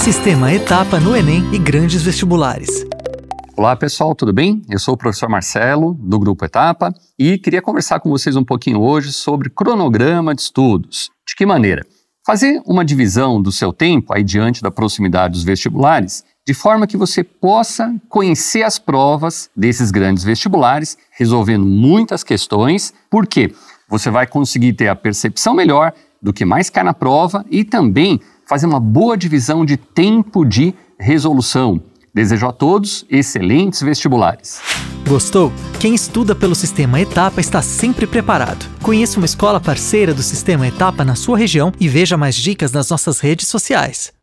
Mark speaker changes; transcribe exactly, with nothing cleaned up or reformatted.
Speaker 1: Sistema Etapa no Enem e grandes vestibulares.
Speaker 2: Olá pessoal, tudo bem? Eu sou o professor Marcelo, do Grupo Etapa, e queria conversar com vocês um pouquinho hoje sobre cronograma de estudos. De que maneira? Fazer uma divisão do seu tempo, aí diante da proximidade dos vestibulares, de forma que você possa conhecer as provas desses grandes vestibulares, resolvendo muitas questões, porque você vai conseguir ter a percepção melhor do que mais cai na prova e também fazer uma boa divisão de tempo de resolução. Desejo a todos excelentes vestibulares.
Speaker 1: Gostou? Quem estuda pelo Sistema Etapa está sempre preparado. Conheça uma escola parceira do Sistema Etapa na sua região e veja mais dicas nas nossas redes sociais.